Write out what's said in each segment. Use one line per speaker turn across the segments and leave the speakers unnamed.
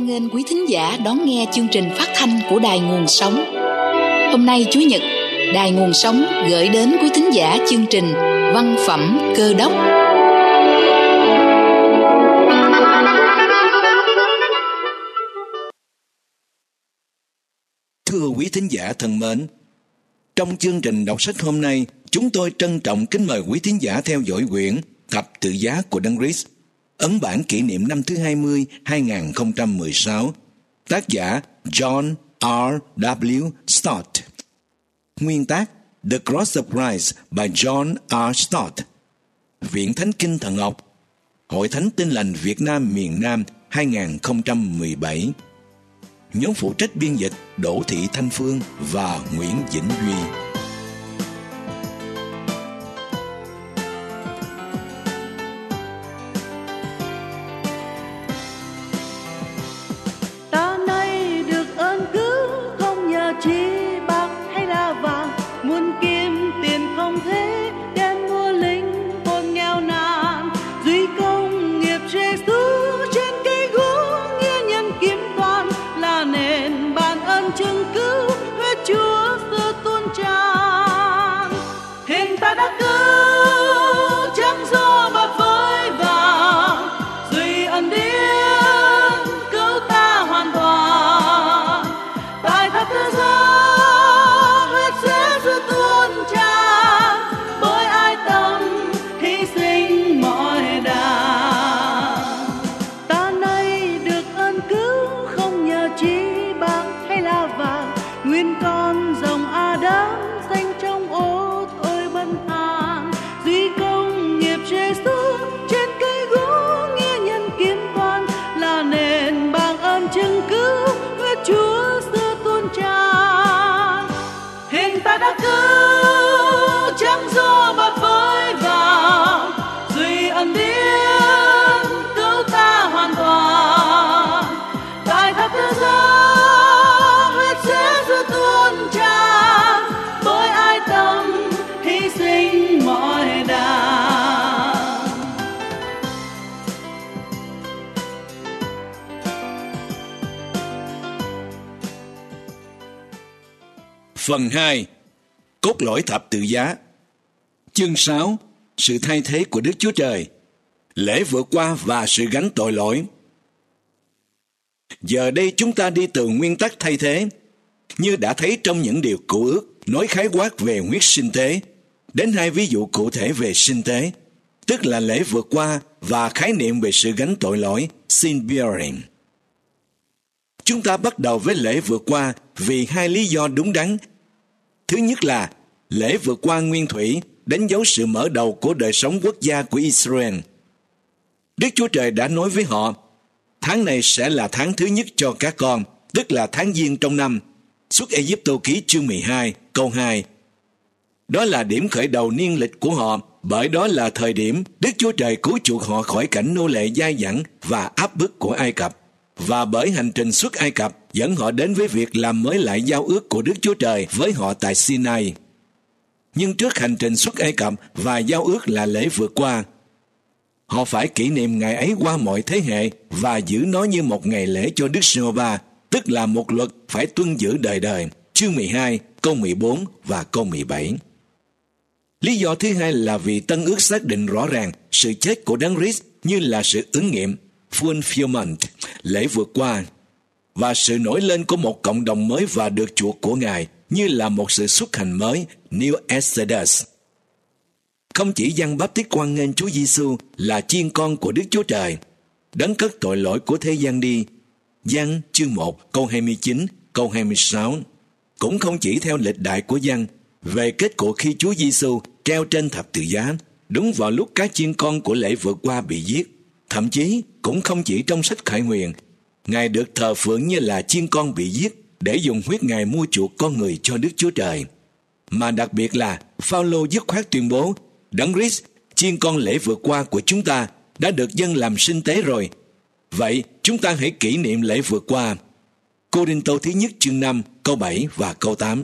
nghênh quý thính giả đón nghe chương trình phát thanh của Đài Nguồn Sống. Hôm nay Chủ nhật, Đài Nguồn Sống gửi đến quý thính giả chương trình Văn phẩm Cơ đốc.
Thưa quý thính giả thân mến, trong chương trình đọc sách hôm nay, chúng tôi trân trọng kính mời quý thính giả theo dõi quyển Thập Tự Giá của Đấng Christ, ấn bản kỷ niệm năm thứ 20, 2016, tác giả John R. W. Stott. Nguyên tác The Cross of Christ by John R. Stott. Viện Thánh Kinh Thần học, Hội Thánh Tin Lành Việt Nam miền Nam 2017. Nhóm phụ trách biên dịch Đỗ Thị Thanh Phương và Nguyễn Vĩnh Duy.
Ta nay được ơn cứu không nhờ chi bạc hay là vàng, muôn kim tiền không thế đem mua linh hồn nghèo nàn. Duy công nghiệp Giêsu trên cây gỗ, nghĩa nhân kiếm toàn là nền ban ơn chứng cứu, huyết Chúa xưa tuôn tràn. Hình ta đã cứu chẳng do bạc với vàng, duy ân điển cứu ta hoàn toàn. Tại thập tự giá huyết Giêsu tuôn tràn, bởi ai tâm hy sinh mọi đàng. Ta nay được ơn cứu không nhờ chi bạc hay là vàng, nguyên con dòng Adam danh trong ô thôi bần hàn. Duy công nghiệp Giêsu trên cây gỗ, nghĩa nhân kiếm toàn là nền bằng ơn chứng cứu, huyết Chúa xưa tuôn tràn. Hình ta đã cứu chẳng do bạc với vàng, duy ân điển cứu ta hoàn toàn. Tại thập tự giá huyết Giêsu tuôn tràn, bởi ai tâm hy sinh mọi đàng.
Phần 2. Cốt lõi thập tự giá. Chương 6. Sự thay thế của Đức Chúa Trời, lễ vượt qua và sự gánh tội lỗi. Giờ đây chúng ta đi từ nguyên tắc thay thế, như đã thấy trong những điều cựu ước nói khái quát về huyết sinh tế, đến hai ví dụ cụ thể về sinh tế, tức là lễ vượt qua và khái niệm về sự gánh tội lỗi, sin bearing. Chúng ta bắt đầu với lễ vượt qua vì hai lý do đúng đắn. Thứ nhất là lễ vượt qua nguyên thủy đánh dấu sự mở đầu của đời sống quốc gia của Israel. Đức Chúa Trời đã nói với họ, tháng này sẽ là tháng thứ nhất cho các con, tức là tháng giêng trong năm. Xuất Ê-díp-tô ký chương 12, câu 2. Đó là điểm khởi đầu niên lịch của họ, bởi đó là thời điểm Đức Chúa Trời cứu chuộc họ khỏi cảnh nô lệ dai dẳng và áp bức của Ai Cập. Và bởi hành trình xuất Ai Cập dẫn họ đến với việc làm mới lại giao ước của Đức Chúa Trời với họ tại Sinai. Nhưng trước hành trình xuất Ai Cập và giao ước là lễ vượt qua, họ phải kỷ niệm ngày ấy qua mọi thế hệ và giữ nó như một ngày lễ cho Đức Giê-hô-va, tức là một luật phải tuân giữ đời đời. Chương 12, câu 14 và câu 17. Lý do thứ hai là vì Tân ước xác định rõ ràng sự chết của Đấng Christ như là sự ứng nghiệm, fulfillment, lễ vượt qua, và sự nổi lên của một cộng đồng mới và được chuộc của Ngài như là một sự xuất hành mới, New Exodus. Không chỉ Giăng Báp-tít hoan nghênh Chúa Giêsu là chiên con của Đức Chúa Trời, đấng cất tội lỗi của thế gian đi, Giăng chương 1 câu 29, câu 26, cũng không chỉ theo lịch đại của Giăng về kết cuộc khi Chúa Giêsu treo trên thập tự giá, đúng vào lúc các chiên con của lễ vượt qua bị giết. Thậm chí cũng không chỉ trong sách Khải Huyền, Ngài được thờ phượng như là chiên con bị giết để dùng huyết Ngài mua chuộc con người cho Đức Chúa Trời. Mà đặc biệt là Phao-lô dứt khoát tuyên bố, Đấng Christ, chiên con lễ vượt qua của chúng ta, đã được dâng làm sinh tế rồi. Vậy chúng ta hãy kỷ niệm lễ vượt qua. Cô-rinh-tô thứ nhất chương 5 câu 7 và câu 8.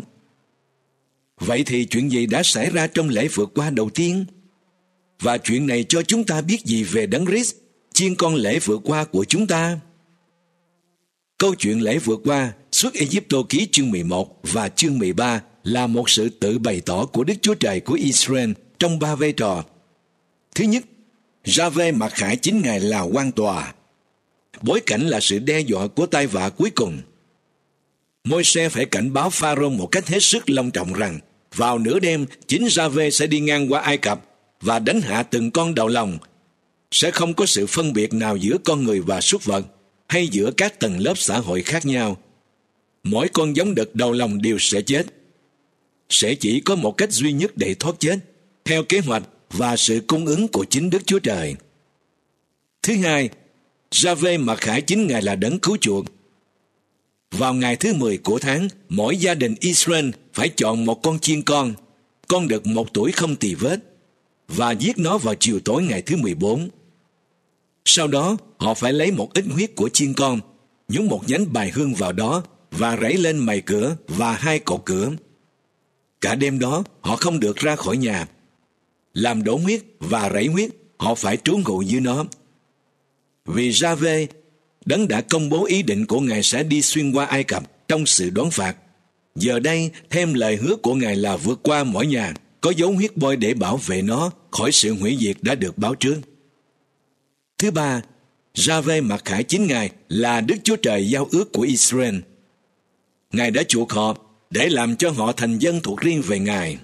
Vậy thì chuyện gì đã xảy ra trong lễ vượt qua đầu tiên? Và chuyện này cho chúng ta biết gì về Đấng Christ, chiên con lễ vượt qua của chúng ta? Câu chuyện lễ vượt qua Xuất Ê-díp-tô ký chương 11 và chương 13 là một sự tự bày tỏ của Đức Chúa Trời của Israel trong 3 vai trò. Thứ nhất, Gia-vê mặc khải chính Ngài là quan tòa. Bối cảnh là sự đe dọa của tai vạ cuối cùng. Môi-se phải cảnh báo Pharaoh một cách hết sức long trọng rằng vào nửa đêm chính Gia-vê sẽ đi ngang qua Ai Cập và đánh hạ từng con đầu lòng. Sẽ không có sự phân biệt nào giữa con người và súc vật hay giữa các tầng lớp xã hội khác nhau. Mỗi con giống đực đầu lòng đều sẽ chết. Sẽ chỉ có một cách duy nhất để thoát chết, theo kế hoạch và sự cung ứng của chính Đức Chúa Trời. Thứ hai, Gia-vê mặc khải chính Ngài là đấng cứu chuộc. Vào ngày thứ 10 của tháng, mỗi gia đình Israel phải chọn một con chiên con đực 1 tuổi không tì vết, và giết nó vào chiều tối ngày thứ 14. Sau đó, họ phải lấy một ít huyết của chiên con, nhúng một nhánh bài hương vào đó và rảy lên mày cửa và 2 cột cửa. Cả đêm đó, họ không được ra khỏi nhà. Làm đổ huyết và rảy huyết, họ phải trú ngụ dưới nó. Vì Gia-vê, đấng đã công bố ý định của Ngài sẽ đi xuyên qua Ai Cập trong sự đón phạt. Giờ đây, thêm lời hứa của Ngài là vượt qua mỗi nhà, có dấu huyết bôi để bảo vệ nó khỏi sự hủy diệt đã được báo trước. Thứ ba, Gia-vê mặc khải chính Ngài là Đức Chúa Trời giao ước của Israel. Ngài đã chuộc họ để làm cho họ thành dân thuộc riêng về Ngài.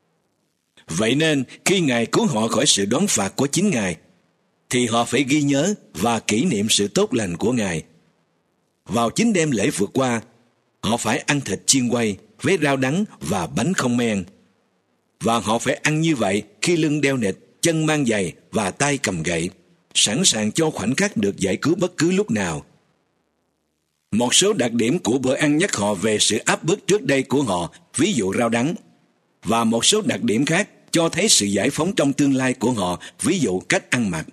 Vậy nên, khi Ngài cứu họ khỏi sự đón phạt của chính Ngài, thì họ phải ghi nhớ và kỷ niệm sự tốt lành của Ngài. Vào chính đêm lễ vượt qua, họ phải ăn thịt chiên quay với rau đắng và bánh không men. Và họ phải ăn như vậy khi lưng đeo nịt, chân mang giày và tay cầm gậy, sẵn sàng cho khoảnh khắc được giải cứu bất cứ lúc nào. Một số đặc điểm của bữa ăn nhắc họ về sự áp bức trước đây của họ, ví dụ rau đắng, và một số đặc điểm khác cho thấy sự giải phóng trong tương lai của họ, ví dụ cách ăn mặc.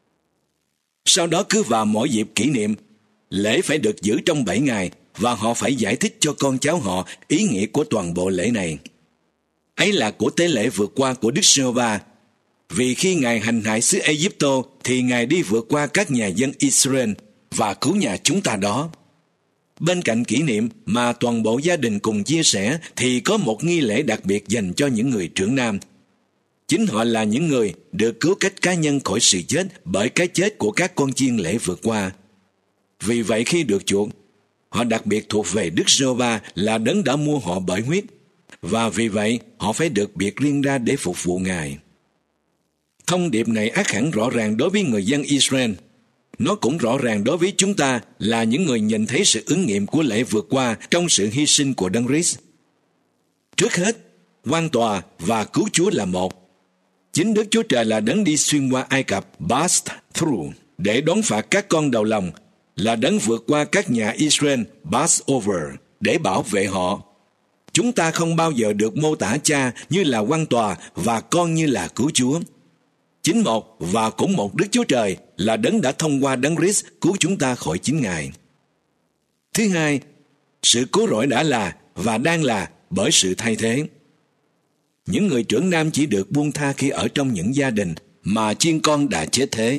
Sau đó cứ vào mỗi dịp kỷ niệm, lễ phải được giữ trong 7 ngày và họ phải giải thích cho con cháu họ ý nghĩa của toàn bộ lễ này. Ấy là của tế lễ vượt qua của Đức Giê-hô-va. Vì khi Ngài hành hại xứ Ê-díp-tô thì Ngài đi vượt qua các nhà dân Israel và cứu nhà chúng ta đó. Bên cạnh kỷ niệm mà toàn bộ gia đình cùng chia sẻ thì có một nghi lễ đặc biệt dành cho những người trưởng nam. Chính họ là những người được cứu cách cá nhân khỏi sự chết bởi cái chết của các con chiên lễ vượt qua. Vì vậy khi được chuộc, họ đặc biệt thuộc về Đức Giê-hô-va là đấng đã mua họ bởi huyết, và vì vậy họ phải được biệt riêng ra để phục vụ Ngài. Thông điệp này ắt hẳn rõ ràng đối với người dân Israel. Nó cũng rõ ràng đối với chúng ta là những người nhìn thấy sự ứng nghiệm của lễ vượt qua trong sự hy sinh của Đấng Christ. Trước hết, quan tòa và cứu Chúa là một. Chính Đức Chúa Trời là đấng đi xuyên qua Ai Cập, passed through, để đón phạt các con đầu lòng, là đấng vượt qua các nhà Israel, pass over, để bảo vệ họ. Chúng ta không bao giờ được mô tả cha như là quan tòa và con như là cứu Chúa. Chính một và cũng một Đức Chúa Trời là đấng đã thông qua Đấng Christ cứu chúng ta khỏi chính Ngài. Thứ hai, sự cứu rỗi đã là và đang là bởi sự thay thế. Những người trưởng nam chỉ được buông tha khi ở trong những gia đình mà chiên con đã chết thế.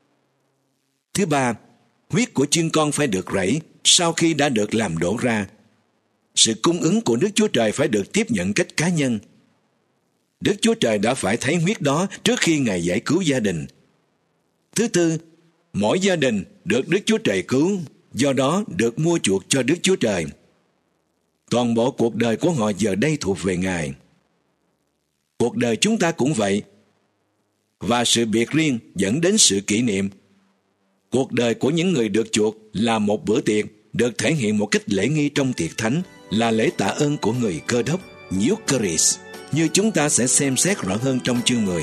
Thứ ba, huyết của chiên con phải được rảy sau khi đã được làm đổ ra. Sự cung ứng của Đức Chúa Trời phải được tiếp nhận cách cá nhân. Đức Chúa Trời đã phải thấy huyết đó trước khi Ngài giải cứu gia đình. Thứ tư, mỗi gia đình được Đức Chúa Trời cứu, do đó được mua chuộc cho Đức Chúa Trời. Toàn bộ cuộc đời của họ giờ đây thuộc về Ngài. Cuộc đời chúng ta cũng vậy. Và sự biệt riêng dẫn đến sự kỷ niệm. Cuộc đời của những người được chuộc là một bữa tiệc được thể hiện một cách lễ nghi trong tiệc thánh, là lễ tạ ơn của người Cơ Đốc, Eucharist, như chúng ta sẽ xem xét rõ hơn trong chương 10.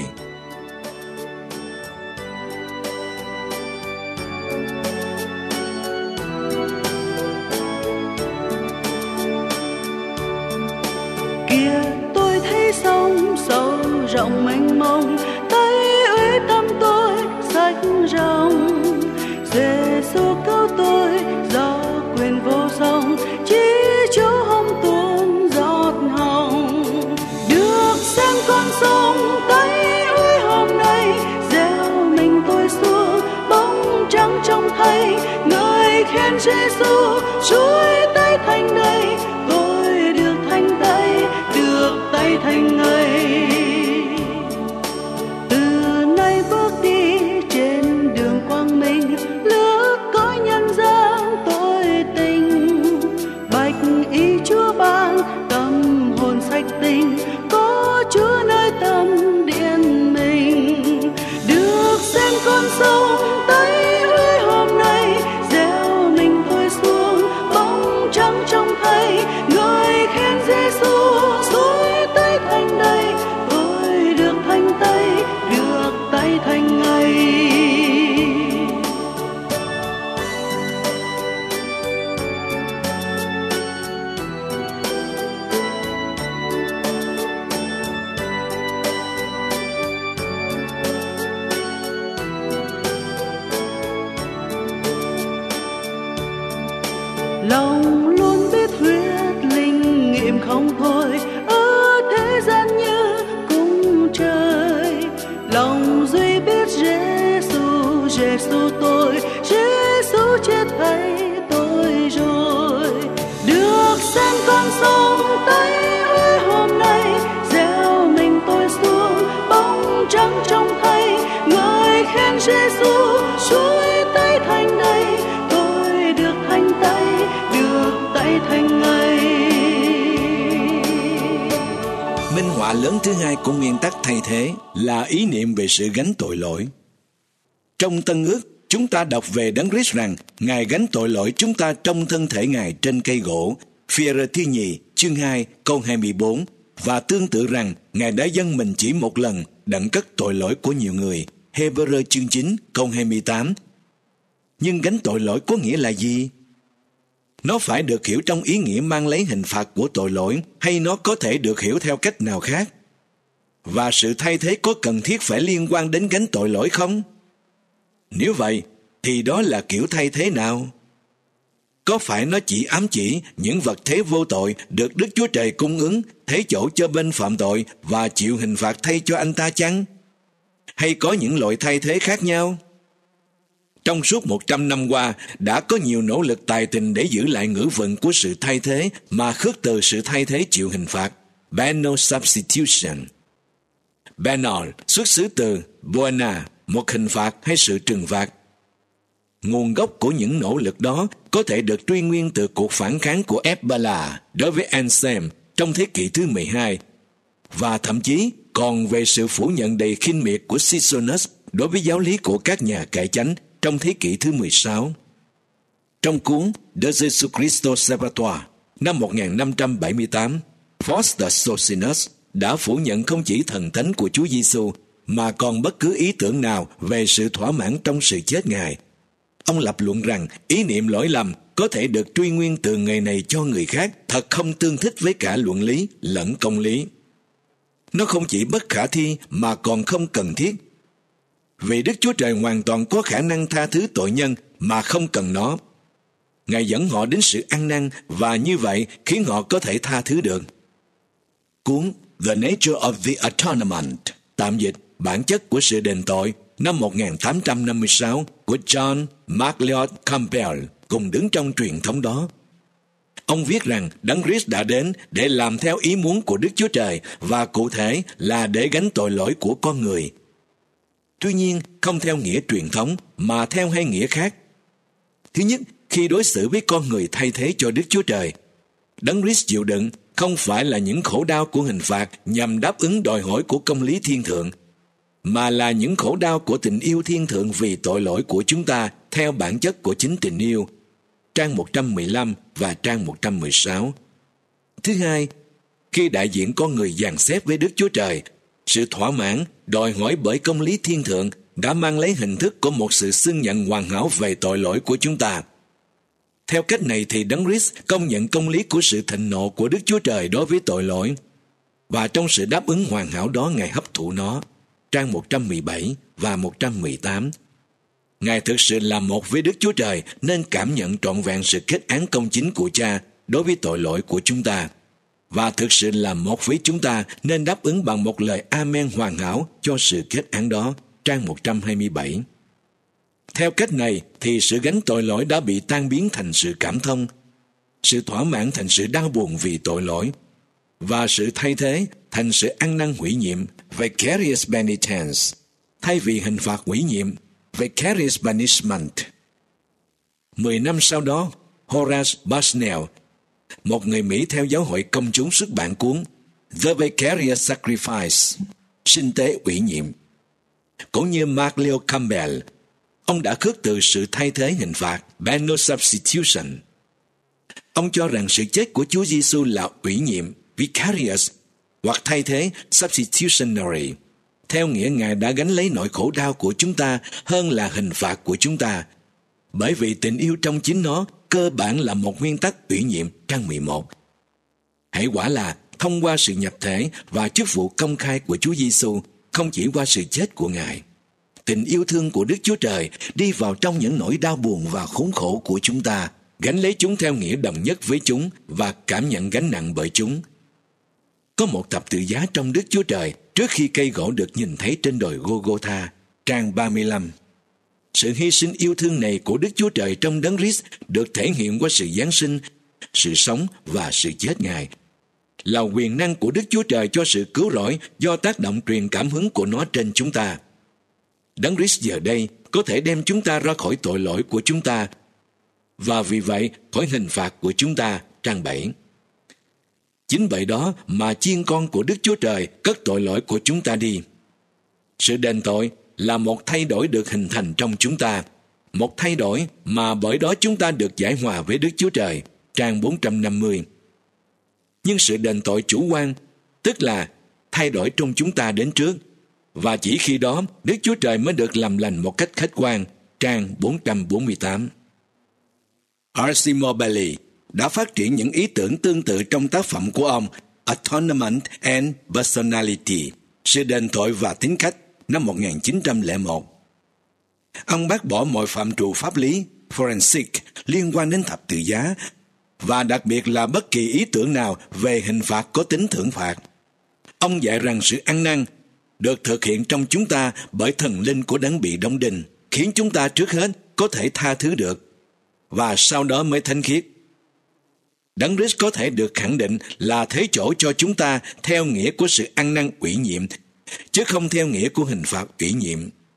Kia tôi thấy sông sâu rộng mênh mông, tay ơi tâm tôi sách rộng. Giê-xu cứu tôi do quyền vô song, chỉ chỗ hồng tuôn giọt hồng. Được xem con sông tay ơi hôm nay, gieo mình tôi xuống bóng trắng trong thay. Người khen Giêsu, chuỗi tay thành đầy, tôi được thanh tay, được tay thành ngầy. Từ nay bước đi trên đường quang minh, lướt cõi nhân gian tôi tình, bạch y Chúa ban tâm hồn sạch tình, có Chúa nơi tâm điện mình, được xem con sông Tây Huế hôm nay, gieo mình tôi xuống bóng trắng trong thay, ngợi khen Giêsu, xuôi tay thành đầy, tôi được thanh tay, được tay thành ngầy. Lòng luôn biết huyết linh nghiệm không thôi, ở thế gian như cung trời. Lòng duy biết Giêsu, Giêsu tôi, Giêsu chết thay tôi rồi. Được xem con sông Tây Huế hôm nay, gieo mình tôi xuống bóng trắng trong thay, ngợi khen Giêsu, chuỗi tay thành đầy, tôi được thanh tay, được tay thành ngầy.
Minh họa lớn thứ hai của nguyên tắc thay thế là ý niệm về sự gánh tội lỗi. Trong Tân Ước, chúng ta đọc về Đấng Christ rằng Ngài gánh tội lỗi chúng ta trong thân thể Ngài trên cây gỗ, Phi-e-rơ thứ nhì chương 2 câu 24, và tương tự rằng Ngài đã dâng mình chỉ một lần đặng cất tội lỗi của nhiều người, Hê-bơ-rơ chương 9 câu 28. Nhưng gánh tội lỗi có nghĩa là gì? Nó phải được hiểu trong ý nghĩa mang lấy hình phạt của tội lỗi, hay nó có thể được hiểu theo cách nào khác? Và sự thay thế có cần thiết phải liên quan đến gánh tội lỗi không? Nếu vậy, thì đó là kiểu thay thế nào? Có phải nó chỉ ám chỉ những vật thế vô tội được Đức Chúa Trời cung ứng thế chỗ cho bên phạm tội và chịu hình phạt thay cho anh ta chăng? Hay có những loại thay thế khác nhau? Trong suốt 100 năm qua, đã có nhiều nỗ lực tài tình để giữ lại ngữ vận của sự thay thế mà khước từ sự thay thế chịu hình phạt, penal substitution. Penal xuất xứ từ buena, một hình phạt hay sự trừng phạt. Nguồn gốc của những nỗ lực đó có thể được truy nguyên từ cuộc phản kháng của Epbala đối với Anselm trong thế kỷ thứ 12, và thậm chí còn về sự phủ nhận đầy khinh miệt của Sisonus đối với giáo lý của các nhà cải chánh trong thế kỷ thứ 16. Trong cuốn De Jesu Christo Salvator năm 1578, Foster Socinus đã phủ nhận không chỉ thần thánh của Chúa Giêsu mà còn bất cứ ý tưởng nào về sự thỏa mãn trong sự chết Ngài. Ông lập luận rằng ý niệm lỗi lầm có thể được truy nguyên từ người này cho người khác thật không tương thích với cả luận lý lẫn công lý. Nó không chỉ bất khả thi mà còn không cần thiết. Vì Đức Chúa Trời hoàn toàn có khả năng tha thứ tội nhân mà không cần nó. Ngài dẫn họ đến sự ăn năn và như vậy khiến họ có thể tha thứ được. Cuốn The Nature of the Atonement, tạm dịch bản chất của sự đền tội, năm 1856 của John MacLeod Campbell cùng đứng trong truyền thống đó. Ông viết rằng Đấng Christ đã đến để làm theo ý muốn của Đức Chúa Trời và cụ thể là để gánh tội lỗi của con người. Tuy nhiên, không theo nghĩa truyền thống mà theo hai nghĩa khác. Thứ nhất, khi đối xử với con người thay thế cho Đức Chúa Trời, Đấng Christ chịu đựng không phải là những khổ đau của hình phạt nhằm đáp ứng đòi hỏi của công lý thiên thượng, mà là những khổ đau của tình yêu thiên thượng vì tội lỗi của chúng ta theo bản chất của chính tình yêu. Trang 115 và trang 116. Thứ hai, khi đại diện con người dàn xếp với Đức Chúa Trời, sự thỏa mãn đòi hỏi bởi công lý thiên thượng đã mang lấy hình thức của một sự xưng nhận hoàn hảo về tội lỗi của chúng ta. Theo cách này thì Đấng Christ công nhận công lý của sự thịnh nộ của Đức Chúa Trời đối với tội lỗi, và trong sự đáp ứng hoàn hảo đó Ngài hấp thụ nó. Trang 117 và 118. Ngài thực sự là một với Đức Chúa Trời nên cảm nhận trọn vẹn sự kết án công chính của Cha đối với tội lỗi của chúng ta, và thực sự là một với chúng ta nên đáp ứng bằng một lời Amen hoàn hảo cho sự kết án đó. Trang 127. Theo cách này thì sự gánh tội lỗi đã bị tan biến thành sự cảm thông, sự thỏa mãn thành sự đau buồn vì tội lỗi, và sự thay thế thành sự ăn năn hủy nhiệm, vicarious penitence, thay vì hình phạt hủy nhiệm, vicarious punishment. 10 năm sau đó, Horace Bushnell, một người Mỹ theo giáo hội công chúng, xuất bản cuốn The Vicarious Sacrifice, sinh tế ủy nhiệm. Cũng như Mark Leo Campbell, ông đã khước từ sự thay thế hình phạt, penal substitution. Ông cho rằng sự chết của Chúa Giêsu là ủy nhiệm, vicarious, hoặc thay thế, substitutionary, theo nghĩa Ngài đã gánh lấy nỗi khổ đau của chúng ta hơn là hình phạt của chúng ta, bởi vì tình yêu trong chính nó cơ bản là một nguyên tắc ủy nhiệm, trang 11. Hãy quả là thông qua sự nhập thể và chức vụ công khai của Chúa Giêsu, không chỉ qua sự chết của Ngài, tình yêu thương của Đức Chúa Trời đi vào trong những nỗi đau buồn và khốn khổ của chúng ta, gánh lấy chúng theo nghĩa đồng nhất với chúng và cảm nhận gánh nặng bởi chúng. Có một thập tự giá trong Đức Chúa Trời trước khi cây gỗ được nhìn thấy trên đồi Golgotha, trang 35. Sự hy sinh yêu thương này của Đức Chúa Trời trong Đấng Christ được thể hiện qua sự giáng sinh, sự sống và sự chết Ngài, là quyền năng của Đức Chúa Trời cho sự cứu rỗi do tác động truyền cảm hứng của nó trên chúng ta. Đấng Christ giờ đây có thể đem chúng ta ra khỏi tội lỗi của chúng ta, và vì vậy khỏi hình phạt của chúng ta, trang 7. Chính vậy đó mà chiên con của Đức Chúa Trời cất tội lỗi của chúng ta đi. Sự đền tội là một thay đổi được hình thành trong chúng ta, một thay đổi mà bởi đó chúng ta được giải hòa với Đức Chúa Trời, trang 450. Nhưng sự đền tội chủ quan, tức là thay đổi trong chúng ta đến trước, và chỉ khi đó Đức Chúa Trời mới được làm lành một cách khách quan, trang 448. R.C. Moberly đã phát triển những ý tưởng tương tự trong tác phẩm của ông Atonement and Personality, sự đền tội và tính cách, năm 1901. Ông bác bỏ mọi phạm trù pháp lý, forensic, liên quan đến thập tự giá, và đặc biệt là bất kỳ ý tưởng nào về hình phạt có tính thưởng phạt. Ông dạy rằng sự ăn năn được thực hiện trong chúng ta bởi thần linh của đấng bị đóng đinh, khiến chúng ta trước hết có thể tha thứ được, và sau đó mới thánh khiết. Đấng Christ có thể được khẳng định là thế chỗ cho chúng ta theo nghĩa của sự ăn năn ủy nhiệm, chứ không theo nghĩa của hình phạt ủy nhiệm.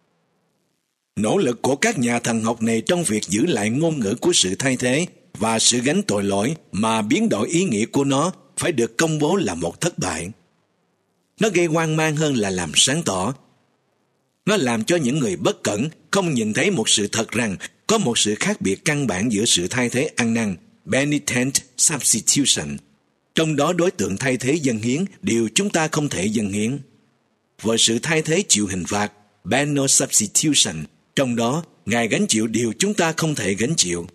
Nỗ lực của các nhà thần học này trong việc giữ lại ngôn ngữ của sự thay thế và sự gánh tội lỗi mà biến đổi ý nghĩa của nó phải được công bố là một thất bại. Nó gây hoang mang hơn là làm sáng tỏ. Nó làm cho những người bất cẩn không nhìn thấy một sự thật rằng có một sự khác biệt căn bản giữa sự thay thế ăn năn, penitent substitution, trong đó đối tượng thay thế dâng hiến điều chúng ta không thể dâng hiến, và sự thay thế chịu hình phạt, penal substitution, trong đó Ngài gánh chịu điều chúng ta không thể gánh chịu.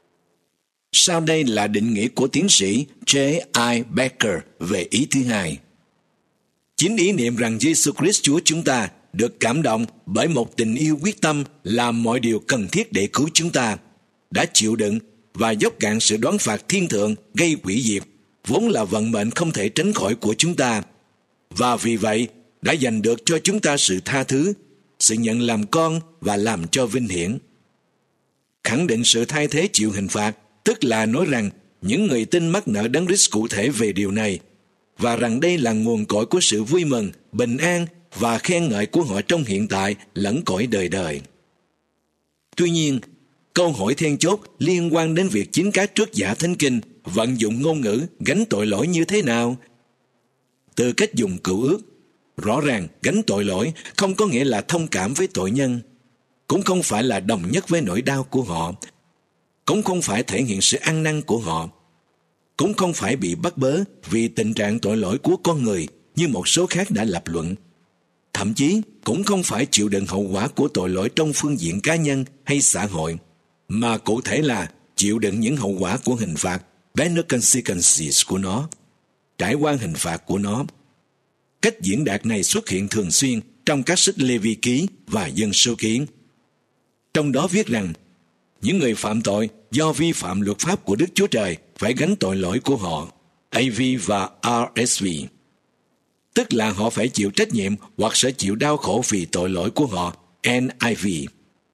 Sau đây là định nghĩa của tiến sĩ J.I. Becker về ý thứ hai. Chính ý niệm rằng Jesus Christ Chúa chúng ta được cảm động bởi một tình yêu quyết tâm làm mọi điều cần thiết để cứu chúng ta, đã chịu đựng và dốc cạn sự đoán phạt thiên thượng gây hủy diệt, vốn là vận mệnh không thể tránh khỏi của chúng ta, và vì vậy đã giành được cho chúng ta sự tha thứ, sự nhận làm con và làm cho vinh hiển. Khẳng định sự thay thế chịu hình phạt, tức là nói rằng những người tin mắc nợ Đấng Christ cụ thể về điều này, và rằng đây là nguồn cội của sự vui mừng, bình an và khen ngợi của họ trong hiện tại lẫn cõi đời đời. Tuy nhiên, câu hỏi then chốt liên quan đến việc chính các trước giả Thánh Kinh vận dụng ngôn ngữ gánh tội lỗi như thế nào? Từ cách dùng cựu ước, rõ ràng gánh tội lỗi không có nghĩa là thông cảm với tội nhân, cũng không phải là đồng nhất với nỗi đau của họ, cũng không phải thể hiện sự ăn năn của họ, cũng không phải bị bắt bớ vì tình trạng tội lỗi của con người như một số khác đã lập luận. Thậm chí cũng không phải chịu đựng hậu quả của tội lỗi trong phương diện cá nhân hay xã hội, mà cụ thể là chịu đựng những hậu quả của hình phạt, penal consequences của nó, trải qua hình phạt của nó. Cách diễn đạt này xuất hiện thường xuyên trong các sách Lê Vi Ký và Dân Số Ký. Trong đó viết rằng, những người phạm tội do vi phạm luật pháp của Đức Chúa Trời phải gánh tội lỗi của họ, AV và RSV. Tức là họ phải chịu trách nhiệm hoặc sẽ chịu đau khổ vì tội lỗi của họ, NIV.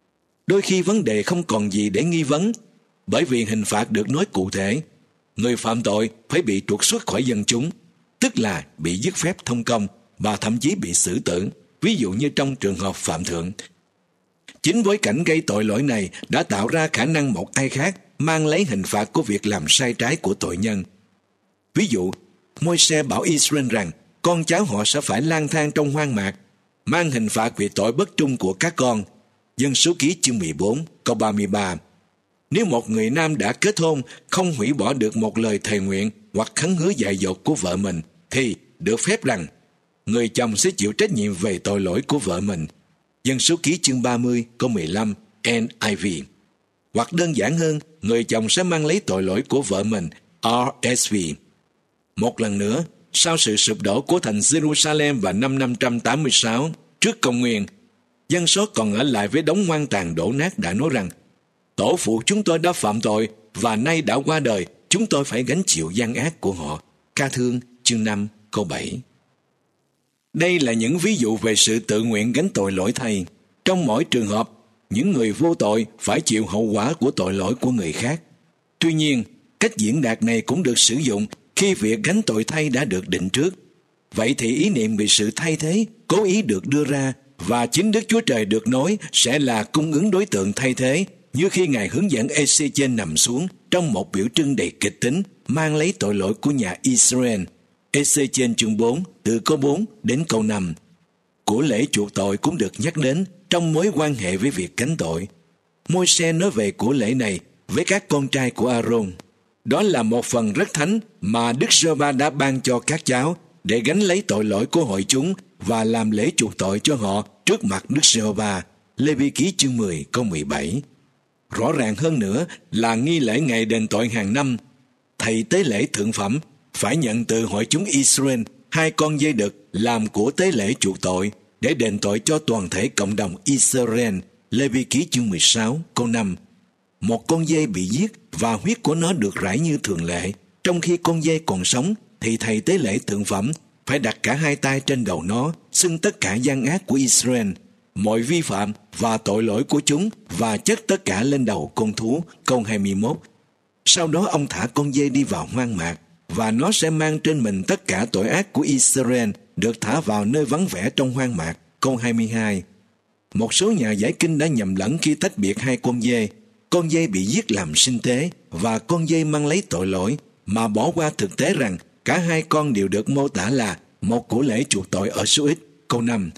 Đôi khi vấn đề không còn gì để nghi vấn, bởi vì hình phạt được nói cụ thể. Người phạm tội phải bị trục xuất khỏi dân chúng, tức là bị dứt phép thông công và thậm chí bị xử tử, ví dụ như trong trường hợp phạm thượng. Chính bối cảnh gây tội lỗi này đã tạo ra khả năng một ai khác mang lấy hình phạt của việc làm sai trái của tội nhân. Ví dụ, Môi-se bảo Israel rằng con cháu họ sẽ phải lang thang trong hoang mạc, mang hình phạt vì tội bất trung của các con. Dân số ký chương 14, câu 33. Nếu một người nam đã kết hôn không hủy bỏ được một lời thề nguyện hoặc khấn hứa dại dột của vợ mình, thì được phép rằng người chồng sẽ chịu trách nhiệm về tội lỗi của vợ mình. Dân số ký chương 30, câu 15, NIV. Hoặc đơn giản hơn, người chồng sẽ mang lấy tội lỗi của vợ mình, RSV. Một lần nữa, sau sự sụp đổ của thành Jerusalem vào năm 586 trước công nguyên, dân số còn ở lại với đống hoang tàn đổ nát đã nói rằng tổ phụ chúng tôi đã phạm tội và nay đã qua đời, chúng tôi phải gánh chịu gian ác của họ. Ca Thương chương 5 câu 7. Đây là những ví dụ về sự tự nguyện gánh tội lỗi thay. Trong mỗi trường hợp, những người vô tội phải chịu hậu quả của tội lỗi của người khác. Tuy nhiên, cách diễn đạt này cũng được sử dụng khi việc gánh tội thay đã được định trước. Vậy thì ý niệm về sự thay thế cố ý được đưa ra, và chính Đức Chúa Trời được nói sẽ là cung ứng đối tượng thay thế, như khi Ngài hướng dẫn Ê-xê-chên nằm xuống trong một biểu trưng đầy kịch tính mang lấy tội lỗi của nhà Israel. Ê-xê-chên chương 4 từ câu 4 đến câu 5. Của lễ chuộc tội cũng được nhắc đến trong mối quan hệ với việc gánh tội. Môi-se nói về của lễ này với các con trai của A-rôn. Đó là một phần rất thánh mà Đức Giê-hô-va đã ban cho các cháu để gánh lấy tội lỗi của hội chúng và làm lễ chuộc tội cho họ trước mặt Đức Giê-hô-va. Lê-vi ký chương 10 câu 17. Rõ ràng hơn nữa là nghi lễ ngày đền tội hàng năm, thầy tế lễ thượng phẩm phải nhận từ hội chúng Israel 2 con dê đực làm của tế lễ chuộc tội để đền tội cho toàn thể cộng đồng Israel. Lê-vi ký chương 16 câu 5. Một con dê bị giết và huyết của nó được rải như thường lệ. Trong khi con dê còn sống thì thầy tế lễ thượng phẩm phải đặt cả 2 tay trên đầu nó, xưng tất cả gian ác của Israel, mọi vi phạm và tội lỗi của chúng, và chất tất cả lên đầu con thú. Câu 21. Sau đó ông thả con dê đi vào hoang mạc, và nó sẽ mang trên mình tất cả tội ác của Israel, được thả vào nơi vắng vẻ trong hoang mạc. Câu 22. Một số nhà giải kinh đã nhầm lẫn khi tách biệt 2 con dê bị giết làm sinh tế và con dê mang lấy tội lỗi, mà bỏ qua thực tế rằng cả 2 con đều được mô tả là một của lễ chuộc tội ở số ít. Câu 5.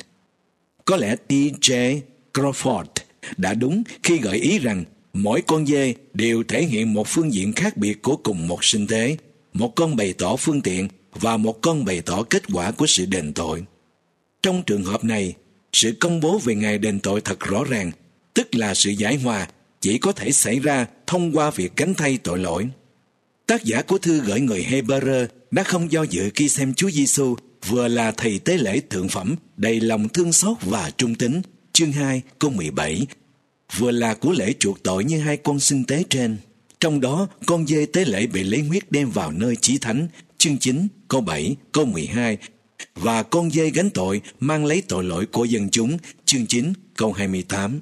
Có lẽ T.J. Crawford đã đúng khi gợi ý rằng mỗi con dê đều thể hiện một phương diện khác biệt của cùng một sinh tế, một con bày tỏ phương tiện và một con bày tỏ kết quả của sự đền tội. Trong trường hợp này, sự công bố về ngày đền tội thật rõ ràng, tức là sự giải hòa chỉ có thể xảy ra thông qua việc gánh thay tội lỗi. Tác giả của thư gửi người Hebrew đã không do dự khi xem Chúa Giêsu vừa là thầy tế lễ thượng phẩm đầy lòng thương xót và trung tín, chương 2 câu 17, vừa là của lễ chuộc tội như 2 con sinh tế trên. Trong đó, con dê tế lễ bị lấy huyết đem vào nơi chí thánh, chương 9 câu 7 câu 12, và con dê gánh tội mang lấy tội lỗi của dân chúng, chương 9 câu 28.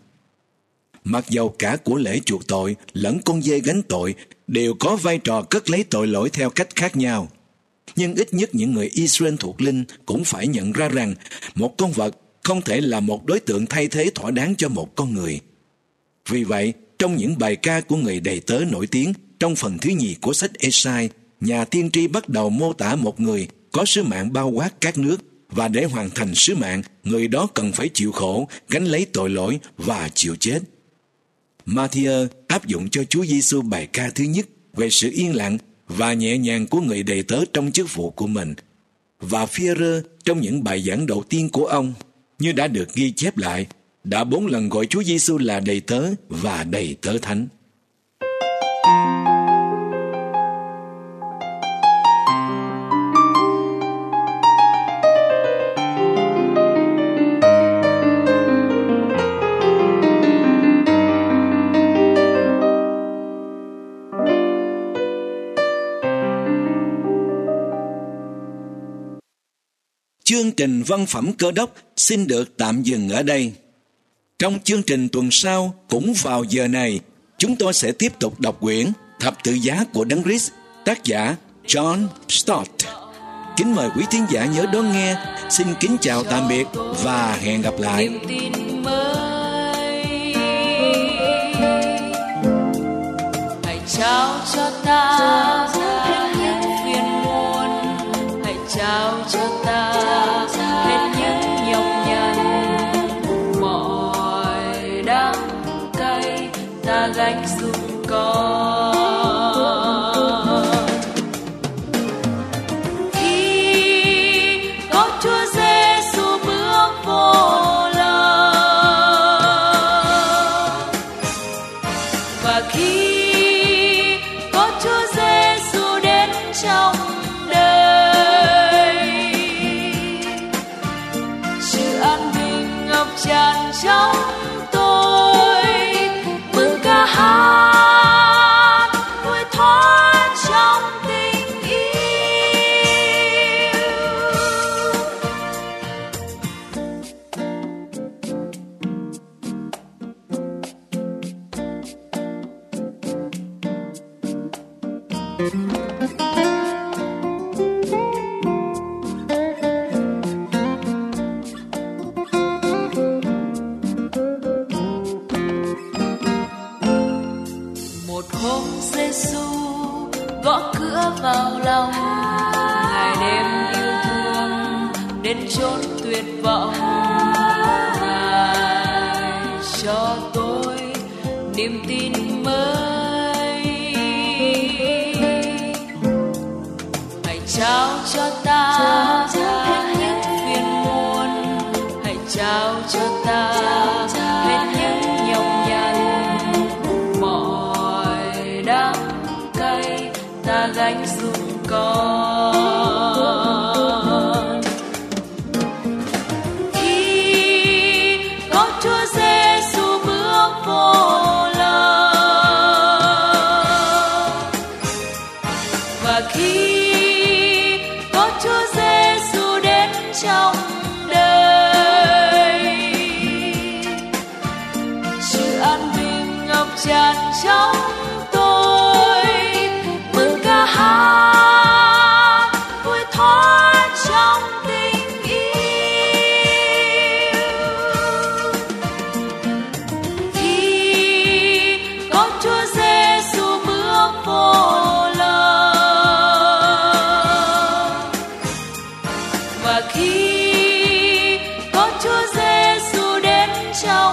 Mặc dầu cả của lễ chuộc tội lẫn con dê gánh tội đều có vai trò cất lấy tội lỗi theo cách khác nhau, nhưng ít nhất những người Israel thuộc linh cũng phải nhận ra rằng một con vật không thể là một đối tượng thay thế thỏa đáng cho một con người. Vì vậy, trong những bài ca của người đầy tớ nổi tiếng trong phần thứ nhì của sách Ê-sai, nhà tiên tri bắt đầu mô tả một người có sứ mạng bao quát các nước, và để hoàn thành sứ mạng, người đó cần phải chịu khổ, gánh lấy tội lỗi và chịu chết. Matthew áp dụng cho Chúa Giêsu bài ca thứ nhất về sự yên lặng và nhẹ nhàng của người đầy tớ trong chức vụ của mình, và Phi-e-rơ trong những bài giảng đầu tiên của ông, như đã được ghi chép lại, đã 4 lần gọi Chúa Giêsu là đầy tớ và đầy tớ thánh. Chương trình văn phẩm Cơ Đốc xin được tạm dừng ở đây. Trong chương trình tuần sau, cũng vào giờ này, chúng tôi sẽ tiếp tục đọc quyển Thập tự giá của Đấng Christ, tác giả John Stott. Kính mời quý thính giả nhớ đón nghe. Xin kính chào tạm biệt và hẹn gặp lại.
Niềm tin mới hãy trao cho ta hết phiền muôn, hãy trao cho ta hết những nhọc nhằn, mọi đắng cay ta gánh dùng con. Trong tôi mừng ca hát vui thoát trong tình yêu. Gõ cửa vào lòng, ngày đêm yêu thương đến chốn tuyệt vọng. Ngài cho tôi niềm tin mới, hãy trao cho ta hết phiền muôn, hãy trao cho ta hết những nhọc nhằn, mọi đắng cay ta gánh dùng con. Khi có Chúa Giêsu bước vô lòng, và khi có Chúa Giêsu đến trong đời, sự an bình ngập tràn trong vui thoát trong tình yêu. Khi có Chúa Giêsu bước vô lòng, và khi có Chúa Giêsu đến trong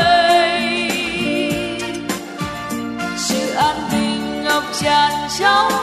đời, sự an bình ngập tràn trong